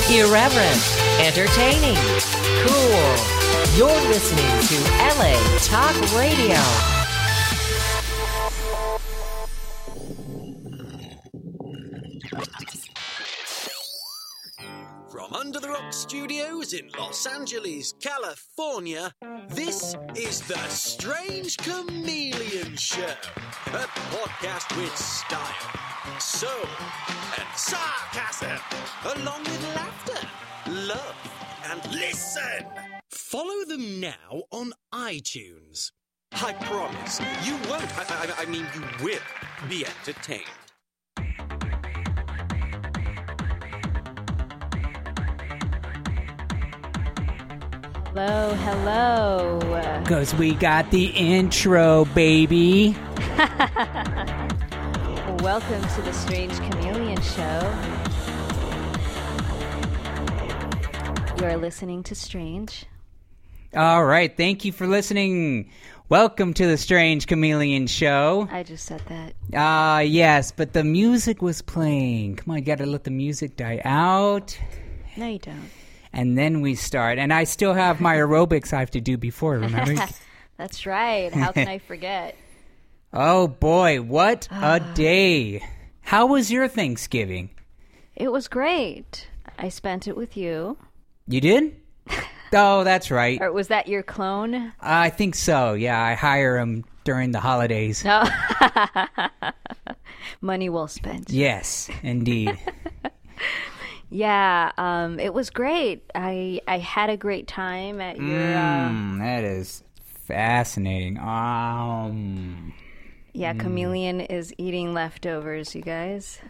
Irreverent, entertaining, cool. You're listening to LA Talk Radio. From Under the Rock Studios in Los Angeles, California, this is The Strange Chameleon Show, a podcast with style, soul, and sarcasm, along with laughter, love, and listen. Follow them now on iTunes. I promise, you won't, I mean you will be entertained. Hello. Because we got the intro, baby. Welcome to the Strange Chameleon Show. You are listening to Strange. All right, thank you for listening. Welcome to the Strange Chameleon Show. I just said that. Yes, but the music was playing. Come on, you gotta let the music die out. No, you don't. And then we start. And I still have my aerobics I have to do before, remember? That's right. How can I forget? Oh, boy, what a day. How was your Thanksgiving? It was great. I spent it with you. You did? Oh, that's right. Or was that your clone? I think so, yeah. I hire him during the holidays. No. Money well spent. Yes, indeed. Yeah, it was great. I had a great time at your... That is fascinating. Yeah, Chameleon is eating leftovers, you guys.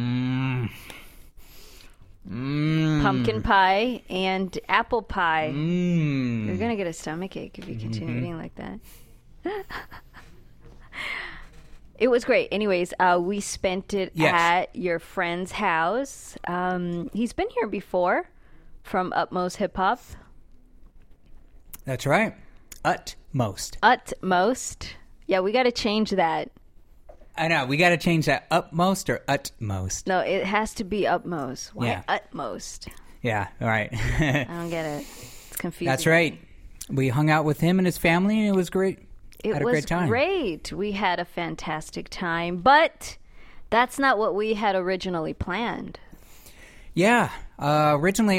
Pumpkin pie and apple pie. You're going to get a stomachache if you continue eating like that. It was great. Anyways, we spent it at your friend's house. He's been here before from Utmost Hip Hop. That's right. Utmost. Utmost. Yeah, we got to change that. I know. We got to change that. Utmost or utmost? No, it has to be utmost. Why utmost? Yeah, all right. I don't get it. It's confusing. That's right. We hung out with him and his family, and it was great. It was great. We had a fantastic time, but that's not what we had originally planned. Yeah. Originally,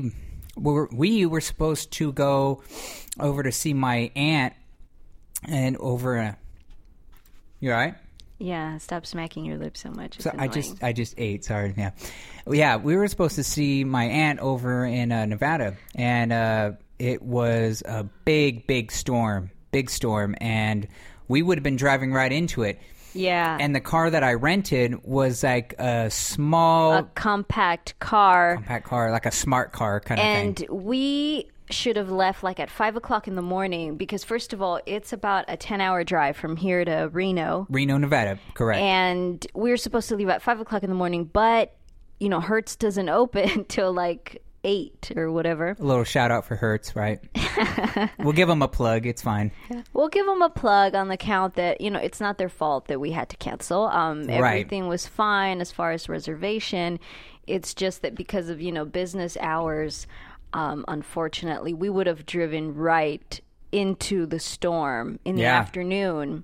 we were supposed to go over to see my aunt and over... You all right? Yeah, stop smacking your lips so much. It's so I just ate. Sorry. Yeah. We were supposed to see my aunt over in Nevada, and it was a big storm. Big storm, and we would have been driving right into it. Yeah. And the car that I rented was like a compact car. Compact car, like a smart car kind of thing. And we should have left like at 5 o'clock in the morning because, first of all, it's about a 10-hour drive from here to Reno. Reno, Nevada, correct. And we were supposed to leave at 5 o'clock in the morning, but, Hertz doesn't open until like 8 or whatever. A little shout out for Hertz, right? We'll give them a plug. It's fine. We'll give them a plug on the count that, it's not their fault that we had to cancel. Everything was fine as far as reservation. It's just that because of, business hours, unfortunately, we would have driven right into the storm in the afternoon.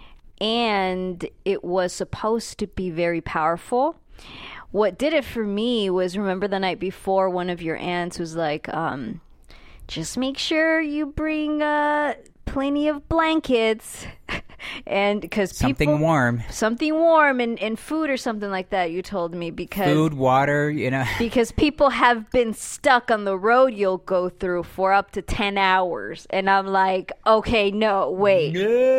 And it was supposed to be very powerful. What did it for me was, remember the night before, one of your aunts was like, just make sure you bring plenty of blankets. And because something warm and food or something like that, you told me, because food, water, because people have been stuck on the road you'll go through for up to 10 hours. And I'm like, okay, no, wait.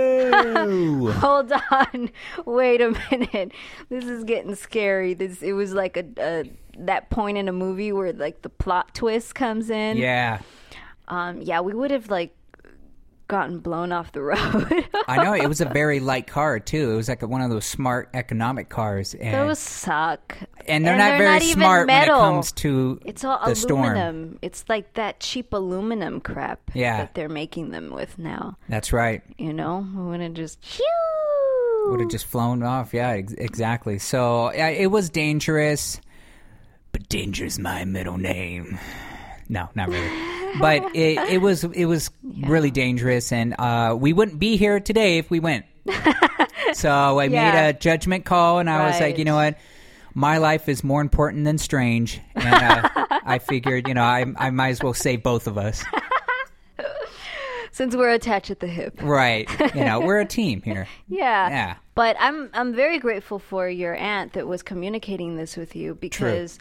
No. Hold on. Wait a minute. This is getting scary. It was like that point in a movie where like the plot twist comes in. Yeah. We would have like gotten blown off the road. I know. It was a very light car, too. It was like one of those smart economic cars. And those suck. And they're not very smart when it comes to it's all the aluminum. storm. It's like that cheap aluminum crap that they're making them with now. That's right. We would have just... Would have just flown off. Yeah, exactly. So it was dangerous. But Danger's my middle name. No, not really. But it was really dangerous, and we wouldn't be here today if we went. So I made a judgment call, and I was like, you know what? My life is more important than Strange, and I figured, I might as well save both of us. Since we're attached at the hip. Right. We're a team here. Yeah. But I'm very grateful for your aunt that was communicating this with you, because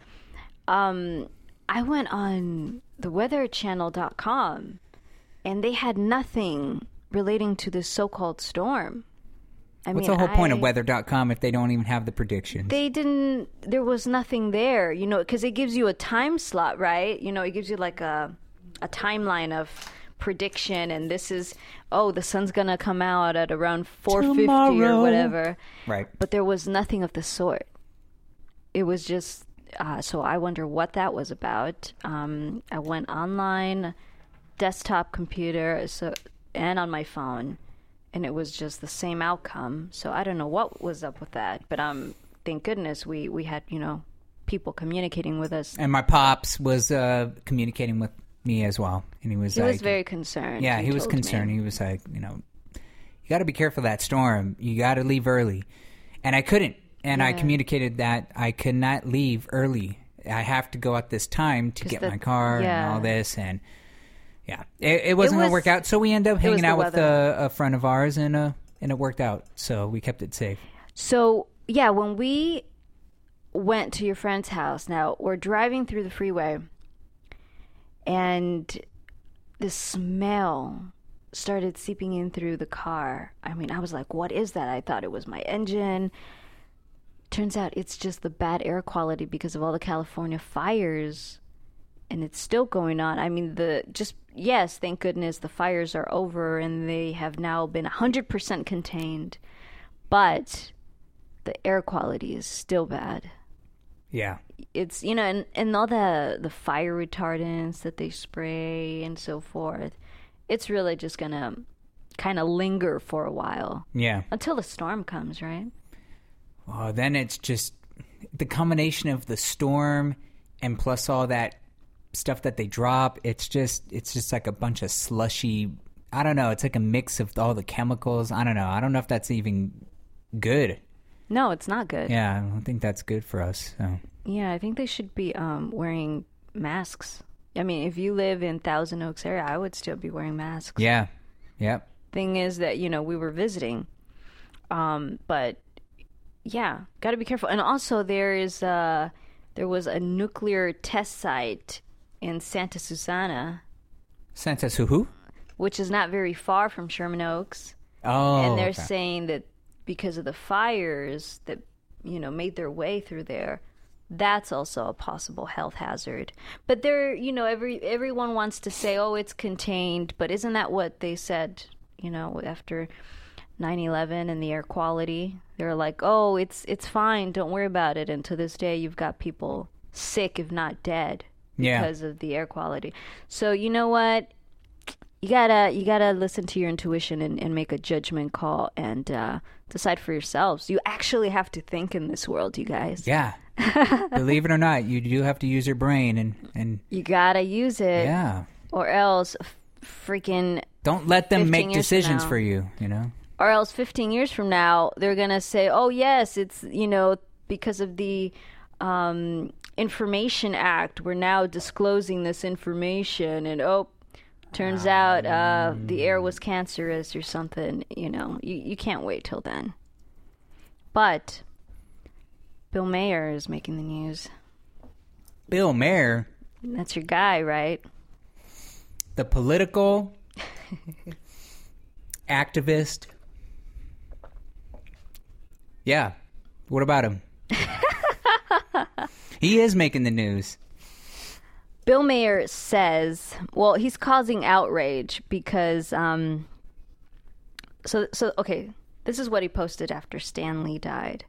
I went on theweatherchannel.com and they had nothing relating to this so-called storm. What's the whole point of weather.com if they don't even have the predictions? There was nothing there, because it gives you a time slot, right? It gives you like a timeline of prediction, and this is, the sun's going to come out at around 4:50 or whatever. Right. But there was nothing of the sort. It was just, so I wonder what that was about. I went online, desktop computer, and on my phone, and it was just the same outcome. So I don't know what was up with that, but thank goodness we had, people communicating with us. And my pops was communicating with me as well, and he was very concerned. Yeah, he was concerned. He was like, you got to be careful of that storm. You got to leave early. And I couldn't. And I communicated that I could not leave early. I have to go at this time to get my car and all this, and it wasn't going to work out. So we ended up hanging out with a friend of ours, and it worked out. So we kept it safe. So when we went to your friend's house, now we're driving through the freeway, and the smell started seeping in through the car. I mean, I was like, what is that? I thought it was my engine. Turns out it's just the bad air quality because of all the California fires, and it's still going on. I mean, thank goodness the fires are over and they have now been 100% contained, but the air quality is still bad. Yeah. It's, and all the fire retardants that they spray and so forth, it's really just going to kind of linger for a while. Yeah. Until the storm comes, right? Well, then it's just the combination of the storm and plus all that stuff that they drop. It's just like a bunch of slushy, I don't know. It's like a mix of all the chemicals. I don't know. I don't know if that's even good. No, it's not good. Yeah, I don't think that's good for us. So. Yeah, I think they should be wearing masks. I mean, if you live in Thousand Oaks area, I would still be wearing masks. Yeah. Yep. Thing is that, we were visiting. But yeah, got to be careful. And also there was a nuclear test site in Santa Susana. Santa Suhu? Which is not very far from Sherman Oaks. Oh. And they're saying that because of the fires that, made their way through there, that's also a possible health hazard. But everyone wants to say, it's contained. But isn't that what they said, after 9/11 and the air quality? They're like, it's fine. Don't worry about it. And to this day, you've got people sick, if not dead, because of the air quality. So you know what? You gotta listen to your intuition and make a judgment call and decide for yourselves. You actually have to think in this world, you guys. Yeah. Believe it or not, you do have to use your brain and you gotta use it. Yeah. Or else freaking don't let them make decisions for you, Or else 15 years from now, they're going to say, yes, it's, because of the Information Act, we're now disclosing this information. And, turns out the air was cancerous or something. You can't wait till then. But Bill Maher is making the news. Bill Maher? That's your guy, right? The political activist. Yeah. What about him? He is making the news. Bill Maher says, he's causing outrage because, okay, this is what he posted after Stan Lee died.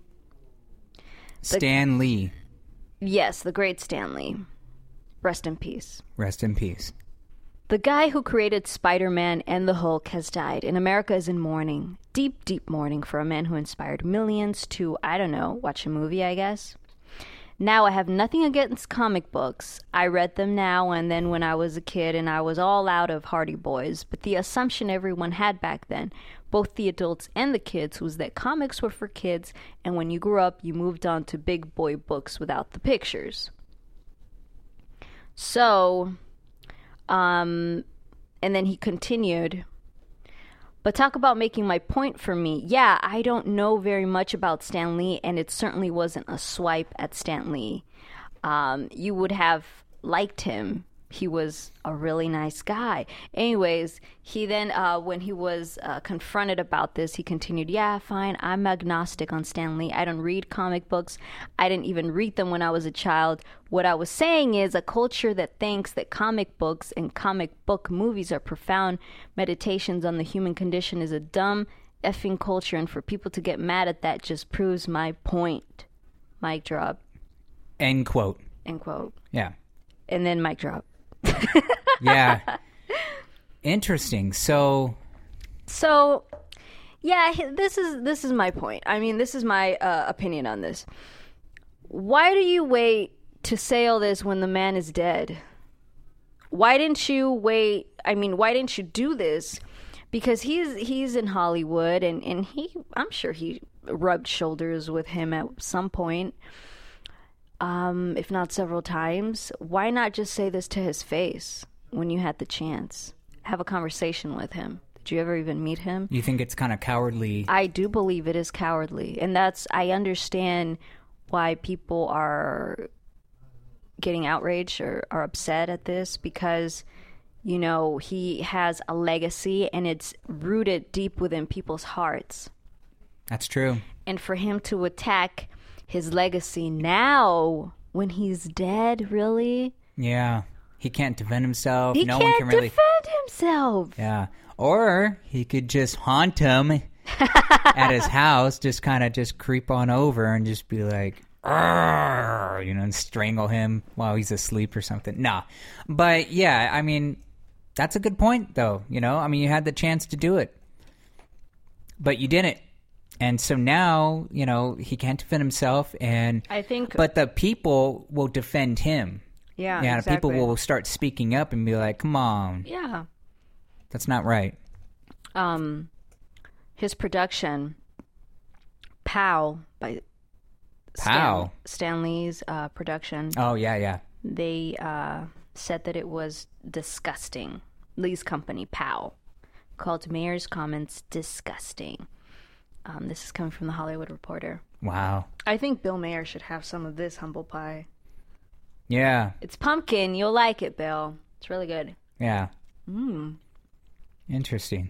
Stan Lee. Yes, the great Stan Lee. Rest in peace. Rest in peace. The guy who created Spider-Man and the Hulk has died, and America is in mourning. Deep, deep mourning for a man who inspired millions to, watch a movie, I guess. Now, I have nothing against comic books. I read them now and then when I was a kid, and I was all out of Hardy Boys. But the assumption everyone had back then, both the adults and the kids, was that comics were for kids, and when you grew up, you moved on to big boy books without the pictures. So, and then he continued, but talk about making my point for me. Yeah, I don't know very much about Stan Lee, and it certainly wasn't a swipe at Stan Lee. You would have liked him. He was a really nice guy. Anyways, he then, when he was confronted about this, he continued, yeah, fine, I'm agnostic on Stan Lee. I don't read comic books. I didn't even read them when I was a child. What I was saying is a culture that thinks that comic books and comic book movies are profound meditations on the human condition is a dumb effing culture, and for people to get mad at that just proves my point. Mic drop. End quote. End quote. Yeah. And then mic drop. Yeah. Interesting. So yeah, this is my point. I mean, this is my opinion on this. Why do you wait to say all this when the man is dead? Why didn't you wait? I mean, why didn't you do this? Because he's in Hollywood, and I'm sure he rubbed shoulders with him at some point. If not several times. Why not just say this to his face when you had the chance? Have a conversation with him. Did you ever even meet him? You think it's kind of cowardly? I do believe it is cowardly. And I understand why people are getting outraged or are upset at this, because, you know, he has a legacy and it's rooted deep within people's hearts. That's true. And for him to attack his legacy now when he's dead, really? Yeah. He can't defend himself. He can't defend himself. Yeah. Or he could just haunt him at his house, just kind of just creep on over and just be like, you know, and strangle him while he's asleep or something. Nah. But yeah, I mean, that's a good point though. You know, I mean, you had the chance to do it, but you didn't. And so now, you know, he can't defend himself, but the people will defend him. Yeah, exactly. exactly. People will start speaking up and be like, come on. Yeah. That's not right. His production, Pow, by Stan Lee's production. Oh, yeah. They said that it was disgusting. Lee's company, Pow, called Mayer's comments disgusting. This is coming from the Hollywood Reporter. Wow. I think Bill Mayer should have some of this humble pie. Yeah. It's pumpkin. You'll like it, Bill. It's really good. Yeah. Interesting.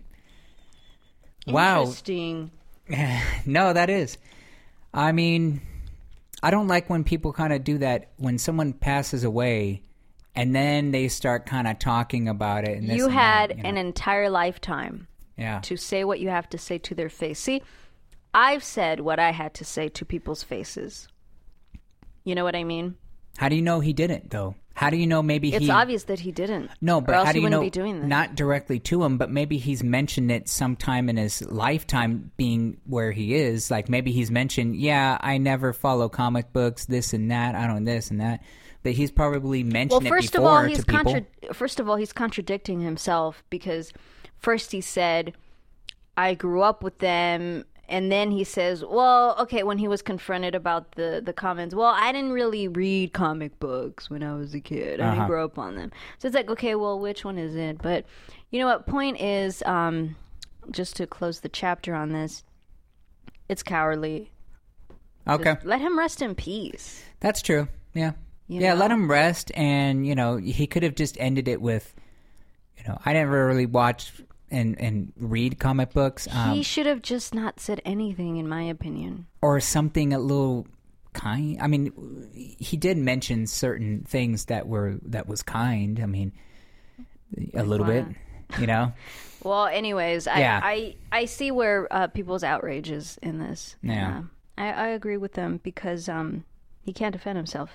Wow. Interesting. No, that is. I mean, I don't like when people kind of do that when someone passes away and then they start kind of talking about it. And you had an entire lifetime to say what you have to say to their face. See, I've said what I had to say to people's faces. You know what I mean? How do you know he didn't, though? How do you know maybe It's obvious that he didn't. No, but how do you know? Be doing that. Not directly to him, but maybe he's mentioned it sometime in his lifetime being where he is. Like maybe he's mentioned, yeah, I never follow comic books, this and that, I don't this and that. But he's probably mentioned it before to people. First of all, he's contradicting himself because first he said, I grew up with them. And then he says, well, okay, when he was confronted about the comments, well, I didn't really read comic books when I was a kid. I didn't grow up on them. So it's like, okay, well, which one is it? But you know what? Point is, just to close the chapter on this, it's cowardly. Okay. Just let him rest in peace. That's true. Yeah. You know? Let him rest. And, you know, he could have just ended it with, you know, I never really watched and read comic books. He should have just not said anything, in my opinion. Or something a little kind. I mean, he did mention certain things that was kind. I mean, a little bit, you know? Well, anyways, I see where people's outrage is in this. Yeah. I agree with them because he can't defend himself.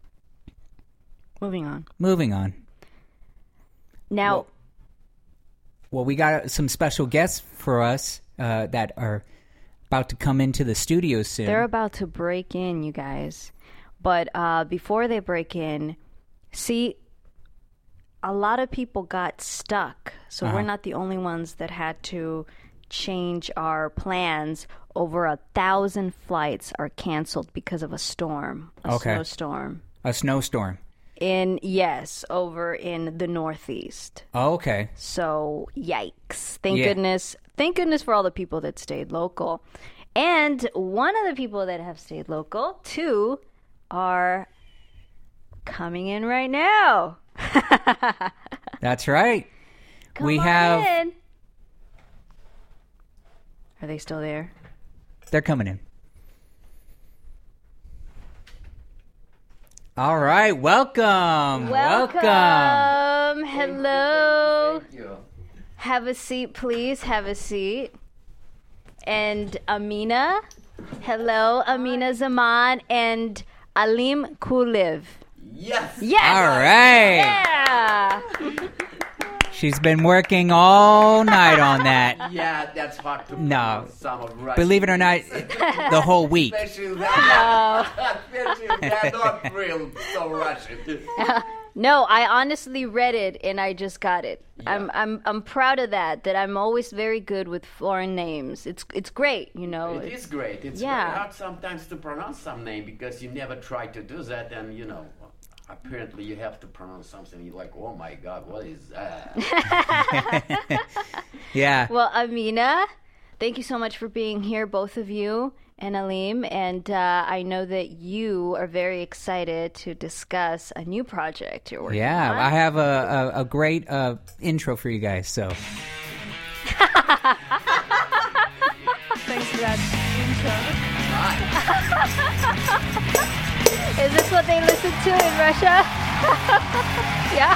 Moving on. Now... Well, we got some special guests for us that are about to come into the studio soon. They're about to break in, you guys. But before they break in, see, a lot of people got stuck. So we're not the only ones that had to change our plans. Over 1,000 flights are canceled because of a storm, a snowstorm. A snowstorm. Over in the Northeast. Oh, okay. So, yikes. Thank goodness. Thank goodness for all the people that stayed local. And one of the people that have stayed local, too, are coming in right now. That's right. Come on in. Are they still there? They're coming in. All right, welcome. Hello. Thank you. Have a seat, please. Have a seat. And Amina. Hello, Amina Zaman and Alim Kuliv. Yes. All right. Yeah. She's been working all night on that. Yeah, that's hard to No. some of Russian. Believe it or not, the whole week. Especially that. Especially they're not real so Russian. No, I honestly read it and I just got it. Yeah. I'm proud of that I'm always very good with foreign names. It's great, you know. It is great. It's Yeah. very hard sometimes to pronounce some name because you never try to do that, and apparently you have to pronounce something. You're like, oh my God, what is that? Yeah. Well, Amina, thank you so much for being here, both of you, and Alim. And I know that you are very excited to discuss a new project you're working on. Yeah, I have a great intro for you guys. So Thanks for that intro. Is this what they listen to in Russia? Yeah?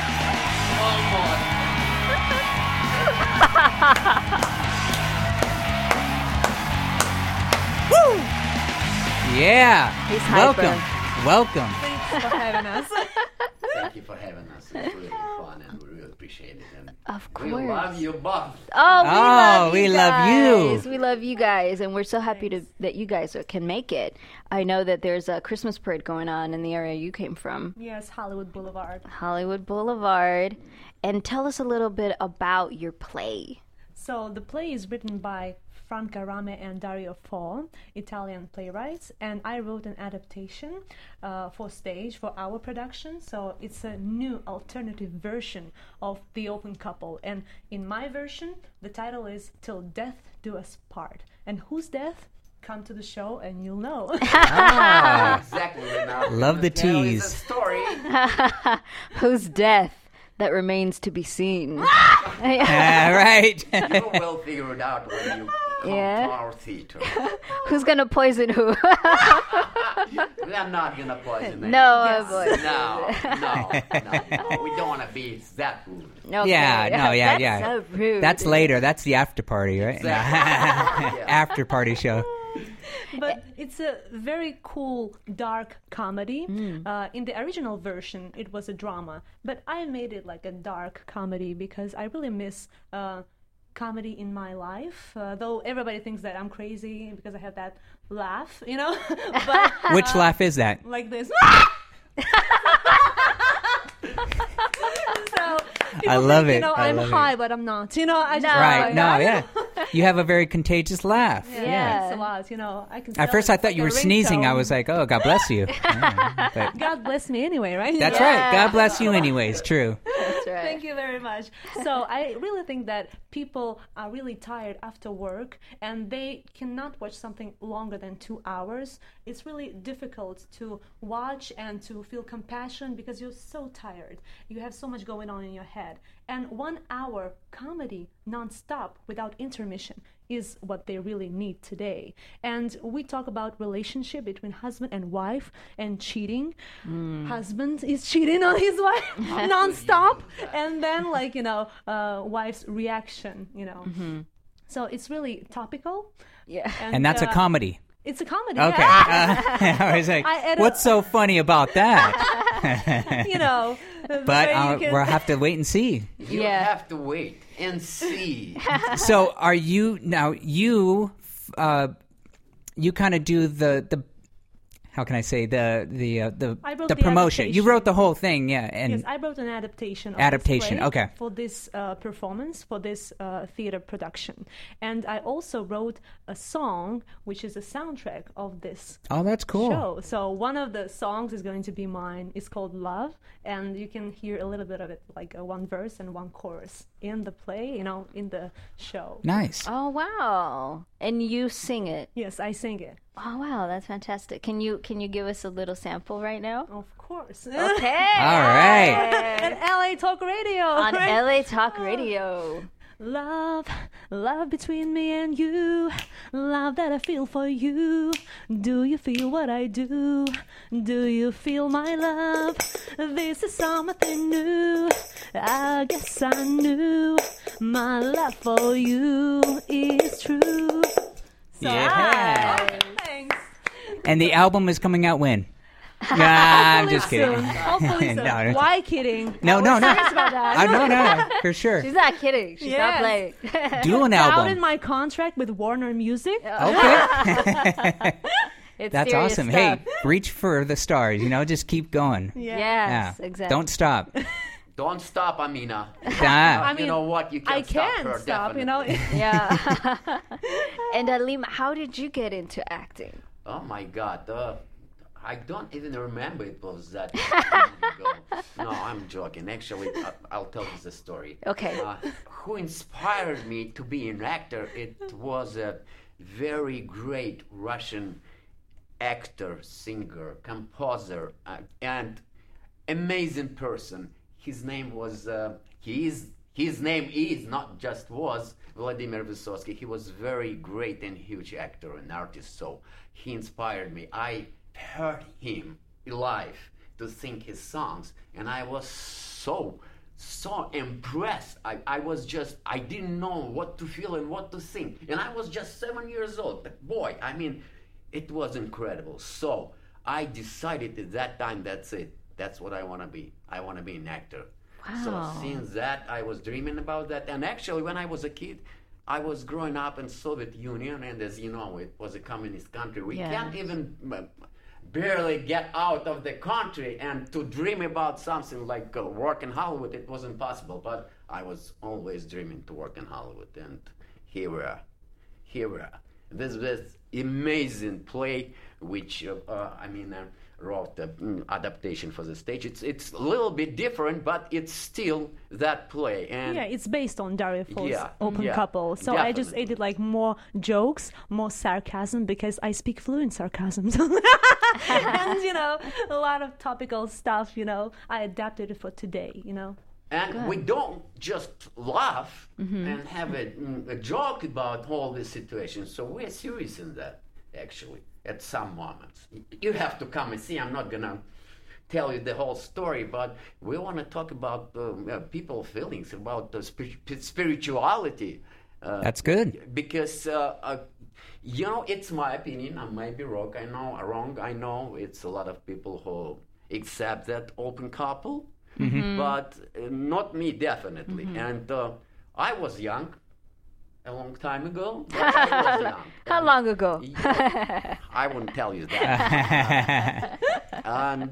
Woo! Yeah. He's hyper. Welcome. Thanks for having us. Thank you for having us. It's really fun, and we really appreciate it. And Of we course. love you both. Oh, we love you. guys. We love you guys, and we're so happy that you guys can make it. I know that there's a Christmas parade going on in the area you came from, Yes, Hollywood Boulevard. Hollywood Boulevard. And tell us a little bit about your play. So the play is written by Franca Rame and Dario Fo, Italian playwrights, and I wrote an adaptation for stage for our production. So it's a new alternative version of The Open Couple. And in my version, the title is Till Death Do Us Part. And whose death? Come to the show and you'll know. Exactly. Now, Love the tell us tease. a story. Whose death that remains to be seen. Right. You will figure it out when you come Yeah. to our theater. Who's gonna poison who? We are not gonna poison it. No, boy. No. We don't want to be that rude. Okay. Yeah, no, yeah, That's yeah. so rude. That's later. That's the after party, right? Exactly. After party show. But it's a very cool, dark comedy. In the original version, it was a drama. But I made it like a dark comedy because I really miss comedy in my life. Though everybody thinks that I'm crazy because I have that laugh, But Which laugh is that? like this. So people I love think, it. I I'm love high, but I'm not. I just Right. No, I yeah. You have a very contagious laugh. Yeah, thanks a lot. I can. At sell first, it I thought like you a were sneezing. I ringtone. was like, oh, God bless you. Yeah, but God bless me anyway, right? that's Yeah. right. God bless you anyways. True. That's right. Thank you very much. So I really think that people are really tired after work and they cannot watch something longer than 2 hours. It's really difficult to watch and to feel compassion because you're so tired. You have so much going on in your head. And 1 hour comedy non-stop without intermission is what they really need today. And we talk about relationship between husband and wife and cheating. Husband is cheating on his wife non-stop. And then wife's reaction, So it's really topical. Yeah. And that's a comedy. It's a comedy. Okay. Yeah. I was like, I edit- what's so funny about that? The But way you can- we'll have to wait and see. You Yeah. have to wait and see. So are you now? You kind of do the how can I say the I wrote the promotion. You wrote the adaptation. whole thing, yeah. And Yes, I wrote an adaptation of Adaptation, this play okay. for this performance, for this theater production. And I also wrote a song, which is a soundtrack of this oh, that's cool. show. So one of the songs is going to be mine. It's called Love, and you can hear a little bit of it, like one verse and one chorus in the play, in the show. Nice. Oh wow! And you sing it. Yes, I sing it. Oh wow, that's fantastic. Can you give us a little sample right now? Of course. Okay. All right. At LA Talk Radio. On right? LA Talk Radio. Love, love between me and you, love that I feel for you. Do you feel what I do? Do you feel my love? This is something new. I guess I knew my love for you is true. So, Yeah. thanks. And the album is coming out when? Nah, I'm just kidding. Soon. Hopefully soon. No, no. Why kidding? No, no, no. Serious about that. No, for sure. She's not kidding. She's not Yes. playing. Do an Out in album. my contract with Warner Music. Okay. It's That's serious awesome. stuff. Hey, reach for the stars, just keep going. Yeah. Yes, Yeah. exactly. Don't stop. Don't stop, Amina. Ah. I mean, you know what? You I can't stop can her, stop, definitely. Yeah. And Alim, how did you get into acting? Oh my God. I don't even remember it was that long ago. No, I'm joking. Actually, I'll tell you the story. Okay. Who inspired me to be an actor? It was a very great Russian actor, singer, composer, and amazing person. His name was, his name is, not just was, Vladimir Vysotsky. He was very great and huge actor and artist, so he inspired me. I heard him live to sing his songs, and I was so impressed. I didn't know what to feel and what to sing. And I was just 7 years old. But boy, it was incredible. So I decided at that time, that's it. That's what I want to be. I want to be an actor. Wow. So since that, I was dreaming about that. And actually, when I was a kid, I was growing up in Soviet Union, and as you know, it was a communist country. We Yeah. can't even barely get out of the country, and to dream about something like work in Hollywood, it was impossible. But I was always dreaming to work in Hollywood, and here we are. This amazing play, which wrote the adaptation for the stage. It's a little bit different, but it's still that play. And Yeah, it's based on Daria Fo's Yeah, Open yeah, Couple. So I just definitely. added like more jokes, more sarcasm, because I speak fluent sarcasm. And a lot of topical stuff, I adapted it for today, And we don't just laugh and have a joke about all these situations. So we're serious in that, actually, at some moments. You have to come and see. I'm not going to tell you the whole story, but we want to talk about people's feelings, about the spirituality. That's good. Because, it's my opinion. I might be wrong. I know it's a lot of people who accept that open couple. But not me, definitely. And I was young a long time ago. But I was young. How long ago? I wouldn't tell you that. And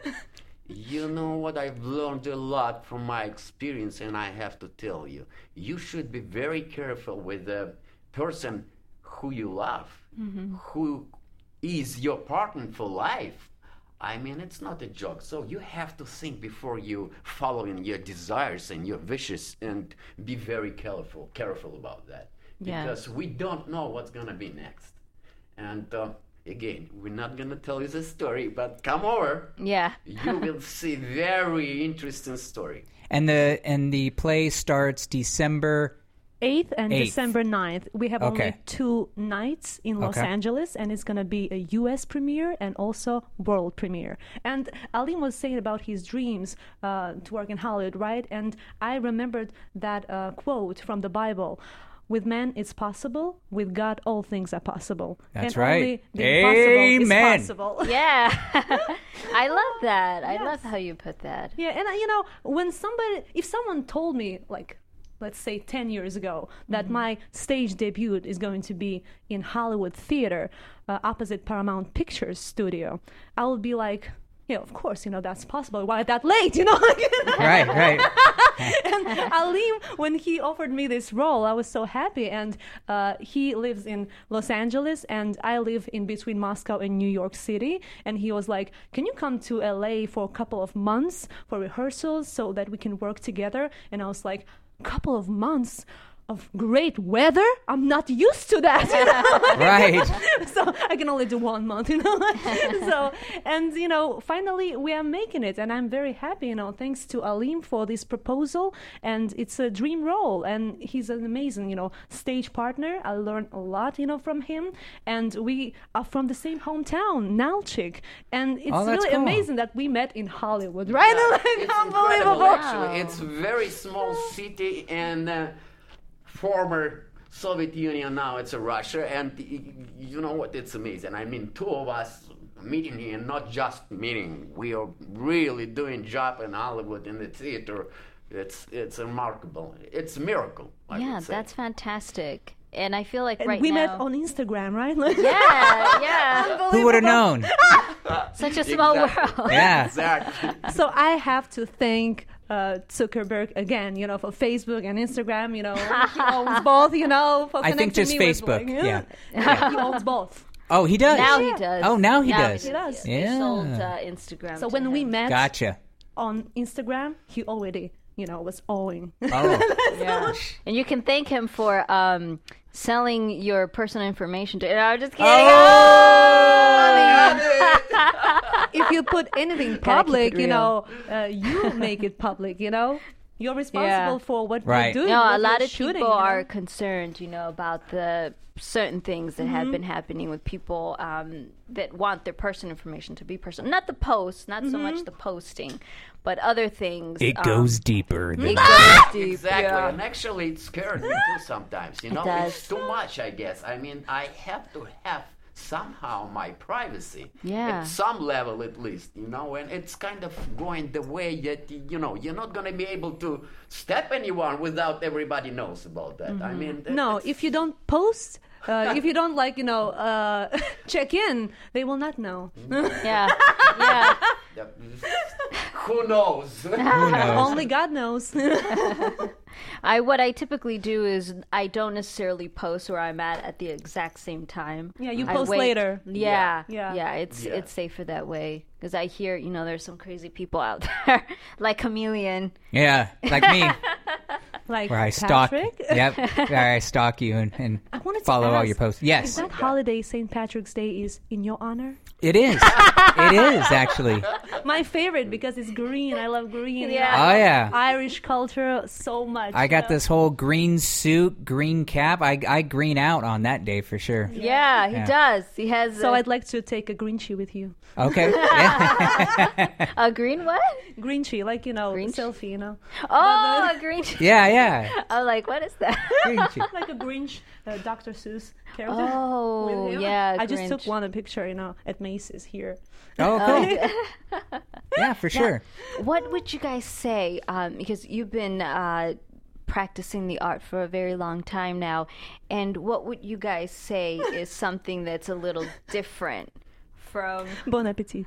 you know what? I've learned a lot from my experience, and I have to tell you, you should be very careful with the person who you love, who is your partner for life. It's not a joke. So you have to think before you following your desires and your wishes, and be very careful about that. Yeah. Because we don't know what's going to be next. And again, we're not going to tell you the story, but come over. Yeah. You will see very interesting story. And the play starts December 8th and 8th. December 9th. We have Okay. only 2 nights in Los Okay. Angeles, and it's going to be a U.S. premiere and also world premiere. And Alim was saying about his dreams to work in Hollywood, right? And I remembered that quote from the Bible. With man, it's possible. With God, all things are possible. That's and right. Only the impossible Amen. is possible. Yeah. I love that. I Yes. love how you put that. Yeah, and if someone told me like let's say 10 years ago, that my stage debut is going to be in Hollywood Theater, opposite Paramount Pictures studio, I would be like, yeah, of course, that's possible. Why that late, Right. And Alim, when he offered me this role, I was so happy. And he lives in Los Angeles, and I live in between Moscow and New York City. And he was like, can you come to LA for a couple of months for rehearsals so that we can work together? And I was like, couple of months of great weather? I'm not used to that. Right. So I can only do 1 month, So, and, finally we are making it. And I'm very happy, thanks to Alim for this proposal. And it's a dream role. And he's an amazing, stage partner. I learned a lot, from him. And we are from the same hometown, Nalchik. And it's really cool. amazing that we met in Hollywood, right? It's Unbelievable. actually. It's a very small city and former Soviet Union, now it's Russia, and you know what, it's amazing. I mean, two of us meeting here, not just meeting, we are really doing job in Hollywood in the theater. It's remarkable. It's a miracle, I would say. That's fantastic. And I feel like we met on Instagram, right? Yeah. Who would have known? Such a small world. Yeah. Exactly. So I have to thank Zuckerberg again, for Facebook and Instagram, he owns both, for I think connecting just me with, Facebook, yeah. He owns both. Oh, he does? Now he does. Oh, now he does. He does. They Yeah. sold Instagram. So to when we him. met Gotcha. on Instagram, he already, was owing. Oh. Yeah. And you can thank him for selling your personal information to. No, I'm just kidding. If you put anything Gotta keep public, it real. you make it public, You're responsible for what Right. you're doing. No, what a lot you're of shooting, people are concerned, about the certain things that have been happening with people that want their personal information to be personal. Not the post, not so much the posting, but other things. It goes deeper. It goes deep. Exactly, Yeah. and actually it scares me too sometimes. does. It's too much, I guess. I mean, I have to have somehow my privacy Yeah. at some level at least, and it's kind of going the way that you're not going to be able to step anyone without everybody knows about that. I mean, No, if you don't post, if you don't check in, they will not know. Yeah. Yeah. who knows? Who knows? Only God knows. What I typically do is I don't necessarily post where I'm at the exact same time. Yeah, you I post wait. later. Yeah. Yeah. Yeah, it's Yeah. it's safer that way because I hear, there's some crazy people out there like Chameleon. Yeah, like me, Like where I stalk. Patrick. Yep, where I stalk you and I wanted to follow all ask, your posts. Is Yes, that holiday St. Patrick's Day is in your honor? it is. It is actually. My favorite because it's green. I love green. Yeah. Oh yeah. Irish culture so much. I got this whole green suit, green cap. I green out on that day for sure. Yeah, he Yeah. does. He has So I'd like to take a Grinchy with you. Okay. Yeah. a green what? Grinchy, Grinchy? selfie, Oh, a green. Yeah. I'm like, what is that? Green suit. like a Grinch, Dr. Seuss character. Oh, with him. yeah, I just Grinch. took one picture, at Macy's here. Oh, cool. Yeah, for sure. What would you guys say? Because you've been practicing the art for a very long time now, and what would you guys say is something that's a little different from Bon appetit.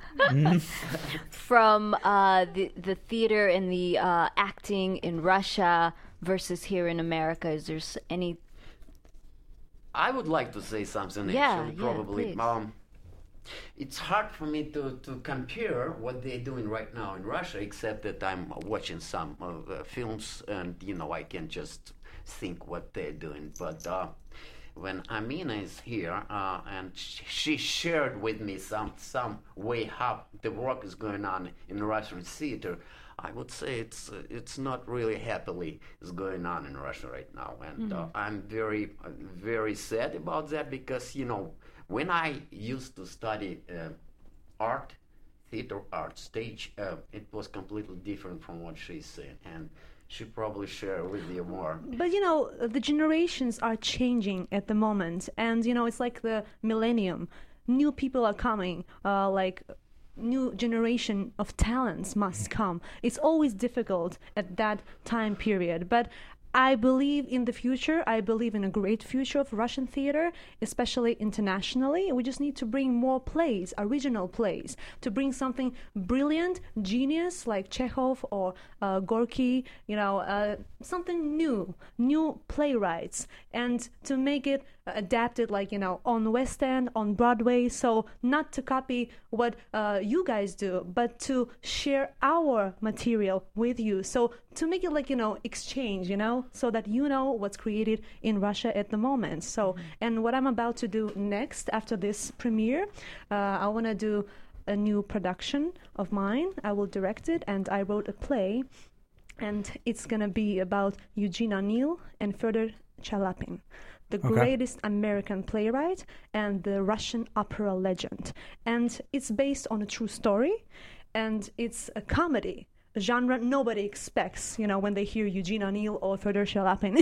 the theater and the acting in Russia versus here in America? Is there any? I would like to say something actually, probably. please. It's hard for me to compare what they're doing right now in Russia, except that I'm watching some films and, I can just think what they're doing. But when Amina is here and she shared with me some way how the work is going on in Russian theater, I would say it's not really happily is going on in Russia right now, and I'm very very sad about that because when I used to study art, theater art, stage, it was completely different from what she's saying, and she probably share with you more. But the generations are changing at the moment, and it's like the millennium. New people are coming, new generation of talents must come. It's always difficult at that time period, but I believe in the future. I believe in a great future of Russian theater, especially internationally. We just need to bring more plays, original plays, to bring something brilliant, genius like Chekhov or Gorky, something new playwrights, and to make it adapted on West End, on Broadway. So not to copy what you guys do, but to share our material with you. So to make it exchange, so that what's created in Russia at the moment. So, and what I'm about to do next after this premiere, I want to do a new production of mine. I will direct it, and I wrote a play, and it's going to be about Eugene O'Neill and Fyodor Chaplynin, the greatest American playwright and the Russian opera legend. And it's based on a true story, and it's a comedy, a genre nobody expects, when they hear Eugene O'Neill or Fyodor Chaplynin,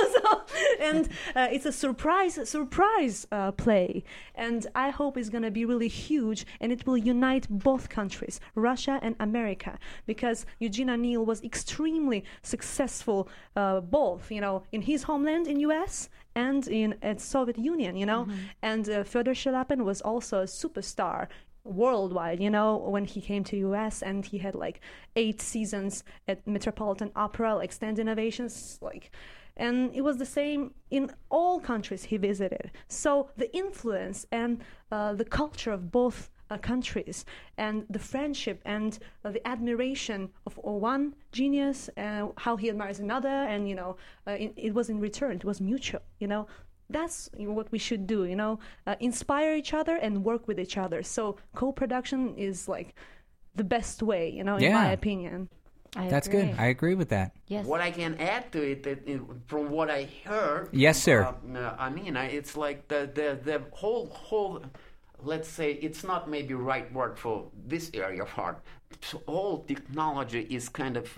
and it's a surprise play, and I hope it's going to be really huge, and it will unite both countries, Russia and America, because Eugene O'Neill was extremely successful, both, in his homeland in U.S. and in Soviet Union, and Fyodor Chaplynin was also a superstar worldwide, when he came to US, and he had 8 seasons at Metropolitan Opera, standing ovations, and it was the same in all countries he visited. So the influence and the culture of both countries, and the friendship and the admiration of one genius, how he admires another, and it was in return, it was mutual, That's what we should do, inspire each other and work with each other. So co-production is the best way, in my opinion. That's good. I agree with that. Yes. What I can add to it, from what I heard. Yes, sir. It's the whole. Let's say it's not maybe right word for this area of art. All technology is kind of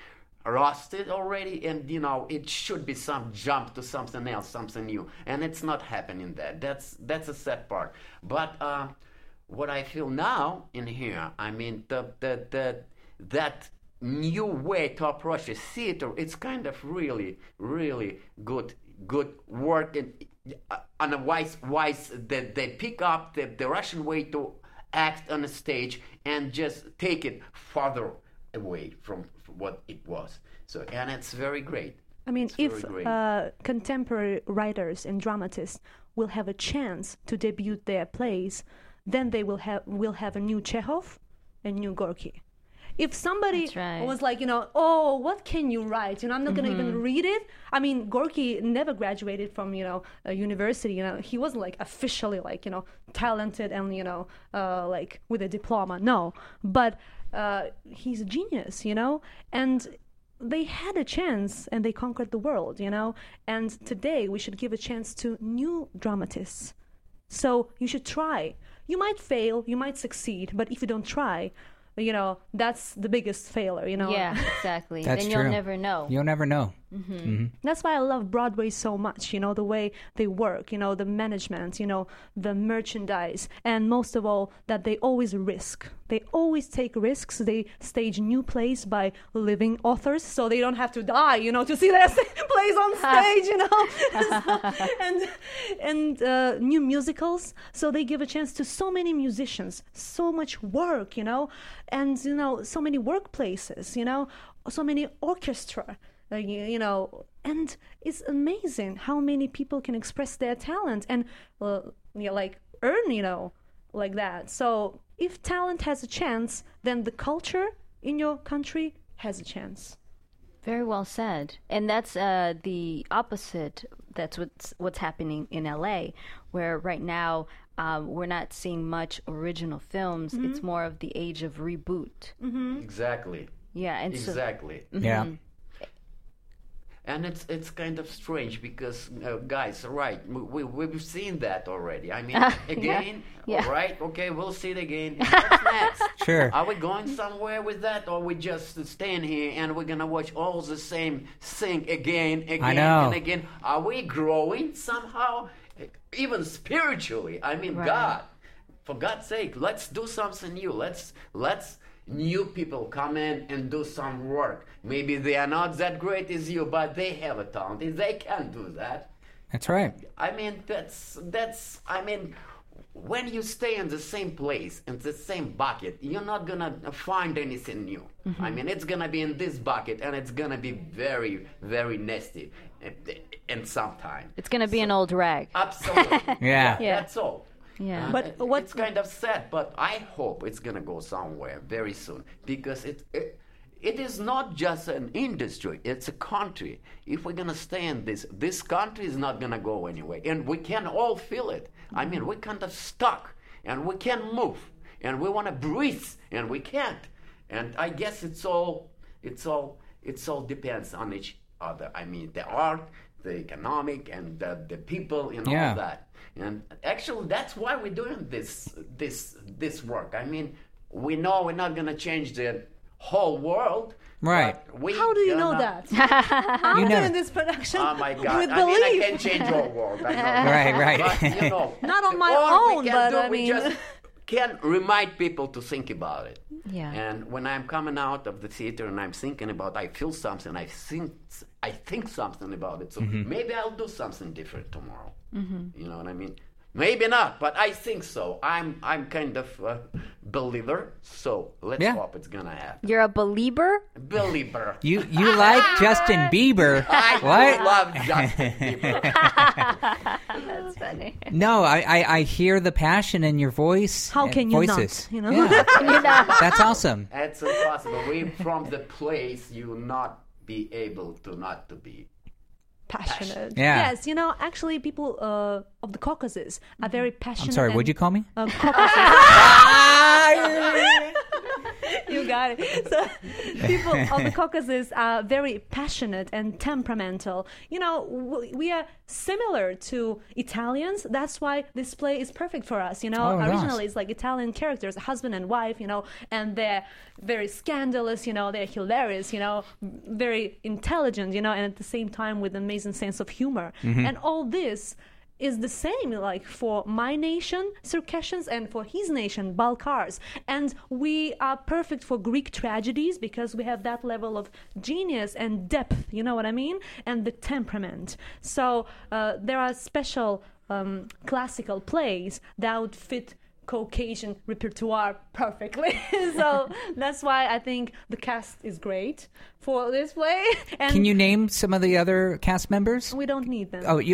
rusted already, and it should be some jump to something else, something new, and it's not happening. That's a sad part. But what I feel now in here, that new way to approach a theater, it's kind of really good work, and a wise that they pick up the Russian way to act on a stage and just take it farther away from what it was. So, and it's very great. If contemporary writers and dramatists will have a chance to debut their plays, then they will have a new Chekhov and new Gorky. If somebody was oh, what can you write? I'm not going to even read it. Gorky never graduated from, a university. He wasn't officially talented and, with a diploma. No, but he's a genius, and they had a chance and they conquered the world, and today we should give a chance to new dramatists. So you should try. You might fail, you might succeed, but if you don't try, that's the biggest failure, Yeah, exactly. That's then true. You'll never know. You'll never know. That's why I love Broadway so much, the way they work, the management, the merchandise, and most of all, that they always risk. They always take risks. They stage new plays by living authors, so they don't have to die, to see their plays on stage, and new musicals. So they give a chance to so many musicians, so much work, and, so many workplaces, so many orchestra. And it's amazing how many people can express their talent and earn, like that. So if talent has a chance, then the culture in your country has a chance. Very well said. And that's the opposite. That's what's happening in LA, where right now we're not seeing much original films. It's more of the age of reboot. Exactly. Yeah. And exactly. Yeah. And it's kind of strange because, guys, right, we've seen that already. Again, yeah. All right, okay, we'll see it again. What's next? Sure. Are we going somewhere with that, or we just staying here and we're going to watch all the same thing again, and again? Are we growing somehow, even spiritually? Right. God, for God's sake, let's do something new. Let's new people come in and do some work. Maybe they are not that great as you, but they have a talent. They can do that. That's right. I mean, when you stay in the same place, in the same bucket, you're not going to find anything new. I mean, it's going to be in this bucket, and it's going to be very, very nasty. And sometimes. It's going to be an old rag. Absolutely. Yeah. That's all. Yeah. But it's kind of sad, but I hope it's going to go somewhere very soon, because it is not just an industry, it's a country. If we're going to stay in this country is not going to go anywhere, and we can all feel it. I mean, we're kind of stuck, and we can't move, and we want to breathe, and we can't. And I guess it all depends on each other. I mean, the art, the economic, and the people, and all that. And actually, that's why we're doing this work. I mean, we know we're not going to change the whole world. Right. How do you know that? I'm doing this production. Oh my God! With I mean, belief. I can change your world. I know. Right. But, you know, Not on my all own, we can but do, I we mean. just can remind people to think about it. Yeah. And when I'm coming out of the theater and I'm thinking about, I feel something, I think something about it. So maybe I'll do something different tomorrow. You know what I mean? Maybe not, but I think so. I'm kind of a believer, so let's hope it's gonna happen. You're a believer? Believer. You like Justin Bieber? I What? love Justin Bieber. That's funny. No, I hear the passion in your voice. How can you voices. not? You know? Yeah. That's awesome. It's impossible. We from the place you not be able to not to be. Passionate. Yeah. Yes, you know, actually, people of the Caucasus are very passionate. I'm sorry, and- what'd you call me? Caucasus. You got it. So people of the Caucasus are very passionate and temperamental. You know, we are similar to Italians. That's why this play is perfect for us. You know, Oh, nice. originally it's like Italian characters, husband and wife. You know, and they're very scandalous. You know, they're hilarious. You know, very intelligent. You know, and at the same time with amazing sense of humor. And all this is the same like for my nation, Circassians, and for his nation, Balkars. And we are perfect for Greek tragedies because we have that level of genius and depth, you know what I mean? And the temperament. So there are special classical plays that would fit Caucasian repertoire perfectly. So that's why I think the cast is great for this play. And Can you name some of the other cast members? we don't need them. Oh, you.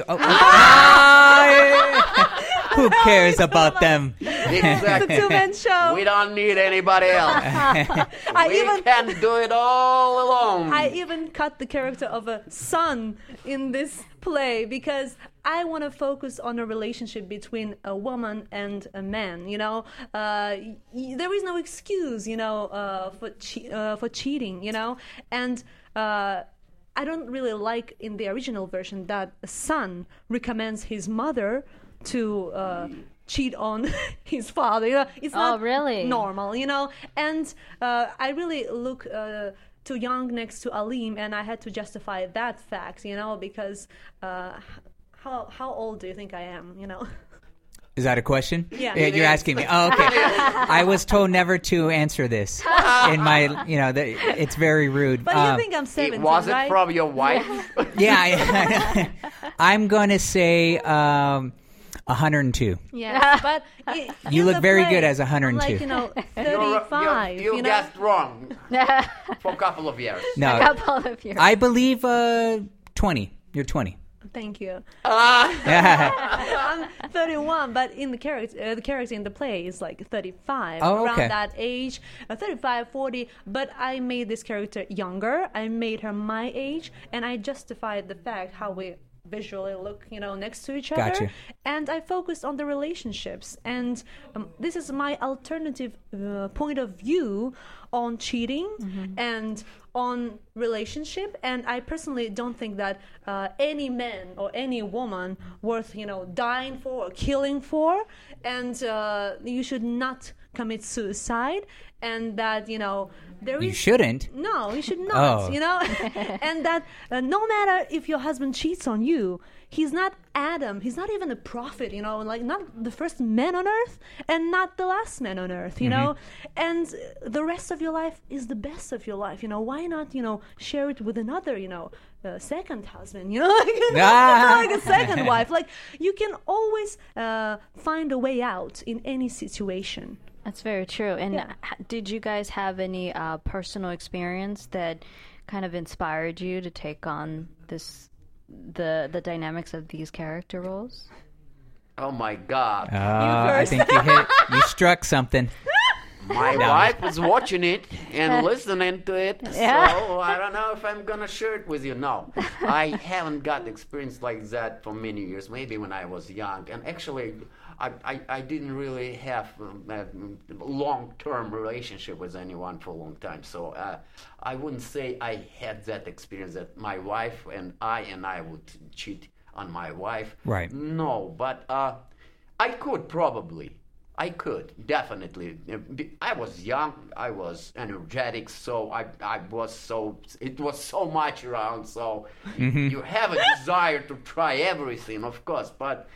Who cares about them? Exactly. It's a two-man show. We don't need anybody else. We can do it all alone. I even cut the character of a son in this play because I want to focus on a relationship between a woman and a man. You know, there is no excuse, you know, for cheating. You know, and I don't really like in the original version that a son recommends his mother to cheat on his father. You know, it's not really? normal. You know, and I really look too young next to Alim, and I had to justify that fact. You know, because how old do you think I am? You know. Is that a question? Yeah. You're asking me. Oh, okay. I was told never to answer this. In my, you know, it's very rude. But you think I'm 17, Was right? it from your wife? Yeah. I'm going to say 102. Yes, but You in look the very play, good as I'm 102. like, you know, 35. You you know? guessed wrong for a couple of years. No, A couple of years. I believe 20. You're 20. Thank you. Yeah. I'm 31, but in the character in the play is like 35, Oh, around okay. that age, 35, 40. But I made this character younger. I made her my age, and I justified the fact how we visually look, you know, next to each other. Gotcha. And I focused on the relationships. And this is my alternative point of view on cheating and on relationship. And I personally don't think that any man or any woman worth, you know, dying for or killing for. And you should not commit suicide. And that, you know, there You is... shouldn't. No, you should not, Oh. you know? And that no matter if your husband cheats on you, he's not Adam. He's not even a prophet, like not the first man on earth and not the last man on earth, and the rest of your life is the best of your life. Why not, share it with another, second husband, like a second wife. Like, you can always find a way out in any situation. That's very true. And did you guys have any personal experience that kind of inspired you to take on the dynamics of these character roles? Oh my God! I think you struck something. My wife was watching it and listening to it, so I don't know if I'm gonna share it with you. No, I haven't got experience like that for many years. Maybe when I was young, and actually, I didn't really have a long-term relationship with anyone for a long time. So I wouldn't say I had that experience that my wife and I would cheat on my wife. Right. No, but I could probably. I could, definitely. I was young, I was energetic, so it was so much around, so you have a desire to try everything, of course, but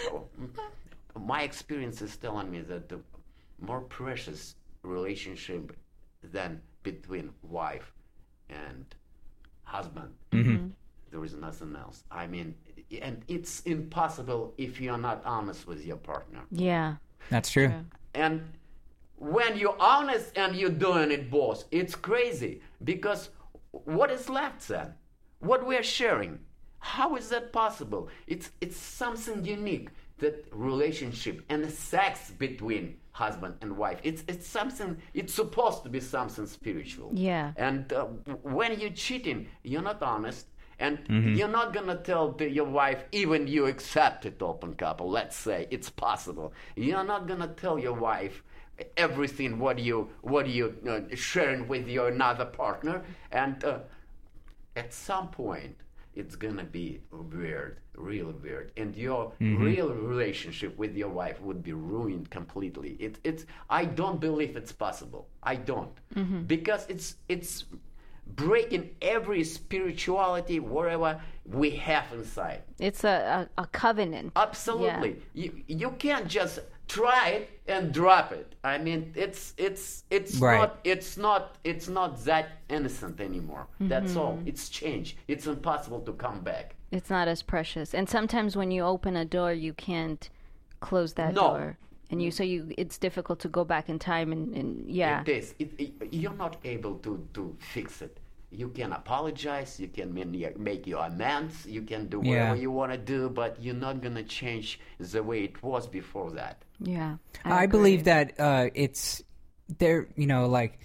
my experience is telling me that the more precious relationship than between wife and husband, there is nothing else. I mean, and it's impossible if you're not honest with your partner. Yeah. That's true. And when you're honest and you're doing it both, it's crazy, because what is left then? What we're sharing? How is that possible? It's something unique, that relationship and the sex between husband and wife. It's something, it's supposed to be something spiritual. Yeah. And when you're cheating, you're not honest. And you're not going to tell your wife, even you accepted open couple, let's say it's possible. You're not going to tell your wife everything what you sharing with your another partner. And at some point, it's going to be weird, real weird. And your real relationship with your wife would be ruined completely. I don't believe it's possible. I don't. Because it's breaking every spirituality, whatever we have inside. It's a covenant. Absolutely. Yeah. You can't just try it and drop it. I mean, it's right. It's not that innocent anymore. That's all. It's changed. It's impossible to come back. It's not as precious. And sometimes when you open a door, you can't close that door. And it's difficult to go back in time and yeah. It is. You're not able to fix it. You can apologize. You can make your amends. You can do whatever you want to do, but you're not going to change the way it was before that. Yeah. I believe that it's there, like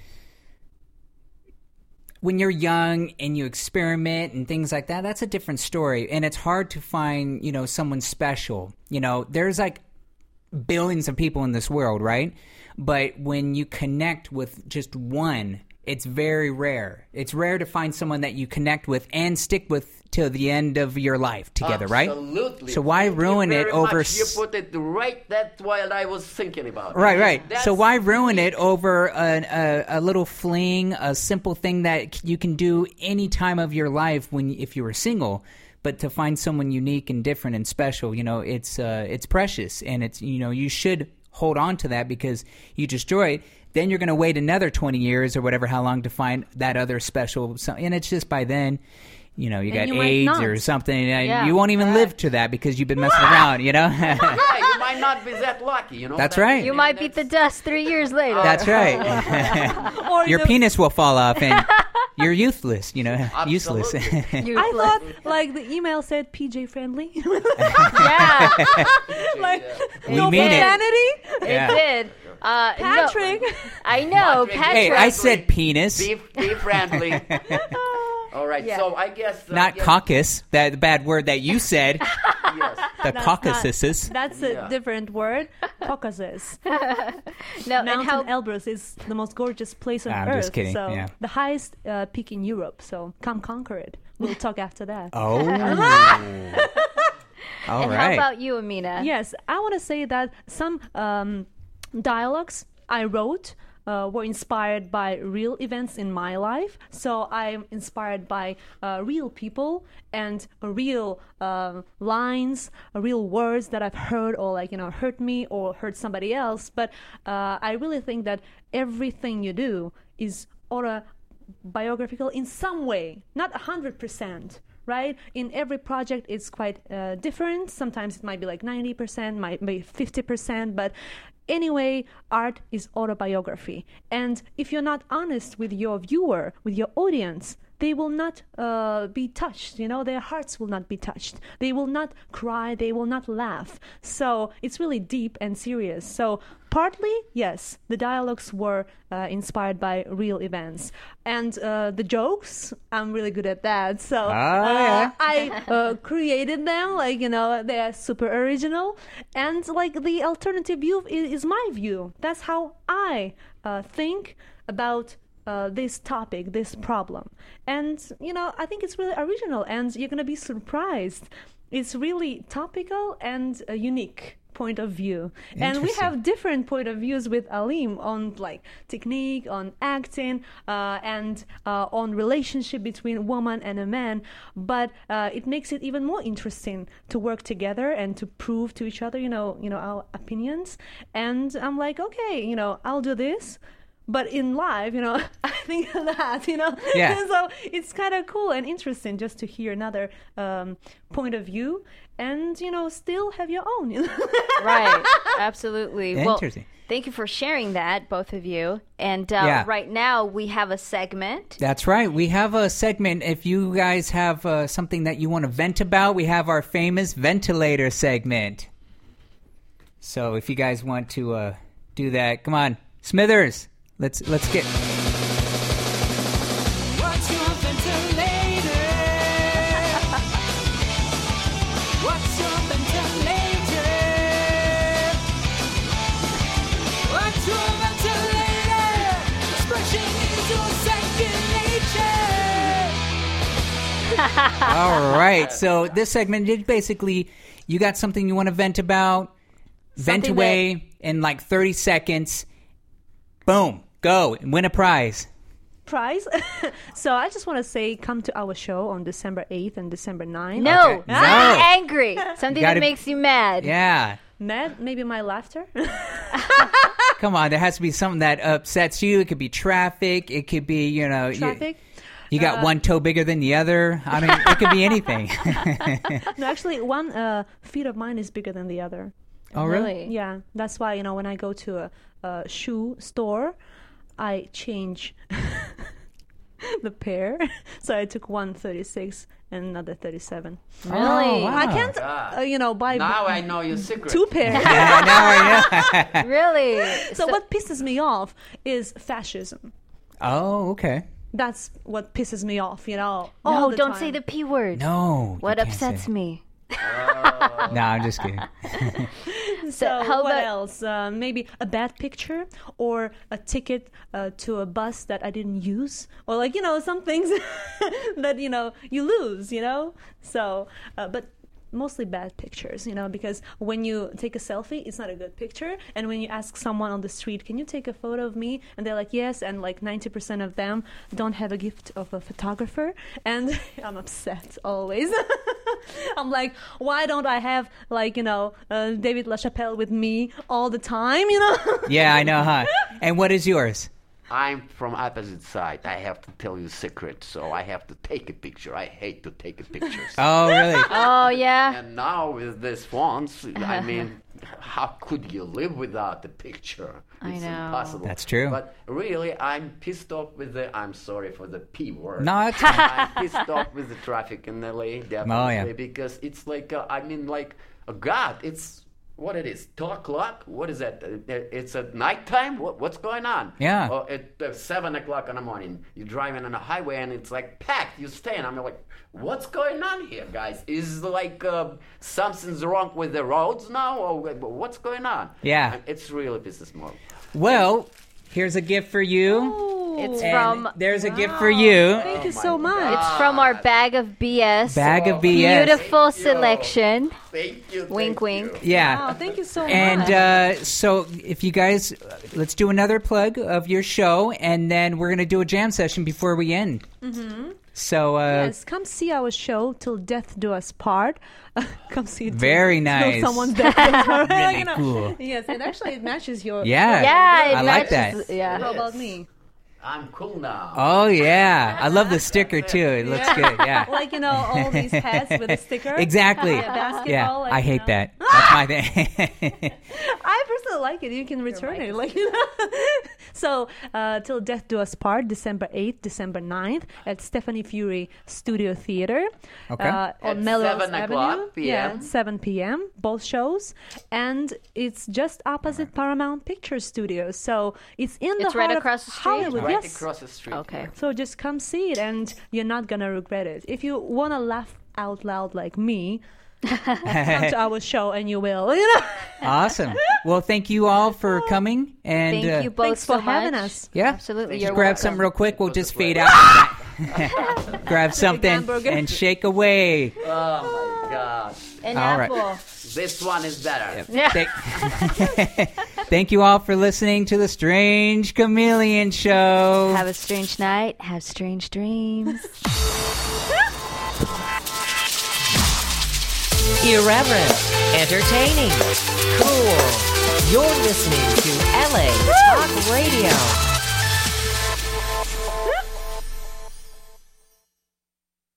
when you're young and you experiment and things like that, that's a different story. And it's hard to find, someone special. There's like billions of people in this world, right? But when you connect with just one, it's very rare. It's rare to find someone that you connect with and stick with till the end of your life together, right? Absolutely. So why ruin it over... You put it right, that's what I was thinking about. Right. So why ruin it over a little fling, a simple thing that you can do any time of your life if you were single? But to find someone unique and different and special, it's precious, and it's you should hold on to that, because you destroy it, then you're going to wait another 20 years or whatever, how long to find that other special. And it's just by then, you got AIDS or something. You won't even live to that because you've been messing around. Yeah, you might not be that lucky. That's right. You might beat the dust 3 years later. That's right. Your penis will fall off and you're useless, useless. I thought, like, the email said PJ friendly. Yeah. We no mean profanity. It did. Patrick. No, I know, Patrick. Hey, I said penis. Be friendly. All right, so I guess... Not caucus, that bad word that you said. Yes. The Caucasus. That's a different word. Caucasus. No, Mount Elbrus is the most gorgeous place on Earth. I'm just kidding. So Yeah. the highest peak in Europe. So come conquer it. We'll talk after that. Oh. All and right. how about you, Amina? Yes, I want to say that some dialogues I wrote were inspired by real events in my life. So I'm inspired by real people and real lines, real words that I've heard or hurt me or hurt somebody else. But I really think that everything you do is autobiographical in some way, not 100%. Right? In every project, it's quite different. Sometimes it might be like 90%, might be 50%, but anyway, art is autobiography. And if you're not honest with your viewer, with your audience, they will not be touched, their hearts will not be touched. They will not cry, they will not laugh. So it's really deep and serious. So partly, yes, the dialogues were inspired by real events. And the jokes, I'm really good at that. So I created them, they are super original. And the alternative view is my view. That's how I think about this topic, this problem. And, I think it's really original and you're going to be surprised. It's really topical and a unique point of view. And we have different point of views with Alim on technique, on acting, and on relationship between woman and a man. But it makes it even more interesting to work together and to prove to each other, our opinions. And I'm like, okay, I'll do this. But in live, I think of that, Yeah. So it's kind of cool and interesting just to hear another point of view and, still have your own. Right. Absolutely. Interesting. Well, thank you for sharing that, both of you. And right now we have a segment. That's right. We have a segment. If you guys have something that you want to vent about, we have our famous ventilator segment. So if you guys want to do that, come on, Smithers. Let's get. What's your ventilator? What's your ventilator? What's your ventilator? Expression is your second nature. All right. So this segment is basically you got something you want to vent about, vent away in 30 seconds. Boom. Go and win a prize. Prize? So I just want to say, come to our show on December 8th and December 9th. No. Okay. No. Angry. Something that gotta- makes you mad. Yeah. Mad? Maybe my laughter? Come on. There has to be something that upsets you. It could be traffic. It could be, Traffic? You got one toe bigger than the other. I mean, it could be anything. No, actually, one feet of mine is bigger than the other. Oh, really? Yeah. That's why, when I go to a shoe store, I change the pair. So I took one 36 and another 37. Really? Oh, wow. I can't, buy Now I know your secret. two pairs. Yeah, now I know. Really? So what pisses me off is fascism. Oh, okay. That's what pisses me off, No, all the don't time. say the P word. No. What you can't upsets say. me? No, I'm just kidding. So how what about- else? Maybe a bad picture or a ticket to a bus that I didn't use, or some things that you lose. So, but mostly bad pictures. Because when you take a selfie, it's not a good picture. And when you ask someone on the street, "Can you take a photo of me?" and they're like, "Yes," and 90% of them don't have a gift of a photographer, and I'm upset always. I'm like, why don't I have David LaChapelle with me all the time? Yeah, I know, huh? And what is yours? I'm from opposite side. I have to tell you a secret, so I have to take a picture. I hate to take pictures. Oh, really? Oh, yeah. And now with these phones, I mean, how could you live without the picture? I It's know. impossible. That's true. But really, I'm pissed off with I'm sorry for the P word. No, it's I'm pissed off with the traffic in LA, definitely, Oh, yeah. because it's God, it's what it is, 2 o'clock? What is that? It's at nighttime? What's going on? Yeah. Or at 7 o'clock in the morning, you're driving on a highway and it's packed. You stay and I'm like, what's going on here, guys? Is something's wrong with the roads now? Or what's going on? Yeah. It's really pisses me off. Well, here's a gift for you. Ooh. It's And from there's a gift for you. Thank you so much. it's from our Bag of BS. Bag of BS. Beautiful selection. Thank you. Wink, wink. Yeah. Wow, thank you so much. And so if you guys, let's do another plug of your show, and then we're going to do a jam session before we end. Mm-hmm. So yes, come see our show Till Death Do Us Part. Come see it. Very till nice. someone's death. Do us part. Really You know. cool. Yes, and actually it matches your. Yeah. Yeah, it I like matches- that. Yeah. How about me? I'm cool now. Oh yeah, I love the sticker too. It looks good. Yeah. Like, you know, all these hats with a sticker. Exactly. Basketball, Yeah, like, I you hate know. that. That's my thing. I personally like it. You can return it. Like, you know. So, Till Death Do Us Part, December 8th, December 9th at Stephanie Fury Studio Theater. Okay. At On Melrose 7 Avenue. o'clock Yeah, p.m. 7 p.m. Both shows. And it's just opposite Paramount Picture Studios. So, it's in the It's right heart across of the street? Hollywood. Right Yes. across the street. Okay. So just come see it, and you're not gonna regret it. If you wanna laugh out loud like me, come to our show, and you will. You know. Awesome. Well, thank you all for coming. And Thank you both Thanks so for having much. us. Yeah. Absolutely. Just You're grab welcome. something real quick. We'll just fade out. Grab something hamburger. and shake away. Oh my God. An All right. apple. This one is better. Thank, thank you all for listening to the Strange Chameleon Show. Have a strange night. Have strange dreams. Irreverent, entertaining, cool. You're listening to LA Talk Radio.